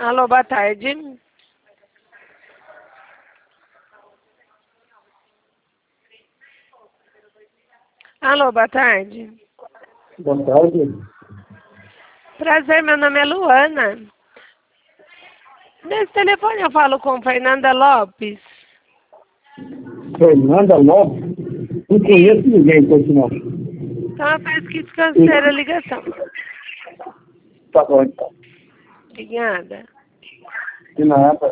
Alô, boa tarde. Alô, boa tarde. Boa tarde. Prazer, meu nome é Luana. Nesse telefone eu falo com Fernanda Lopes. Fernanda Lopes? Não conheço ninguém com esse nome. Então eu peço que descansar a ligação. Tá bom, então. Obrigada. De nada.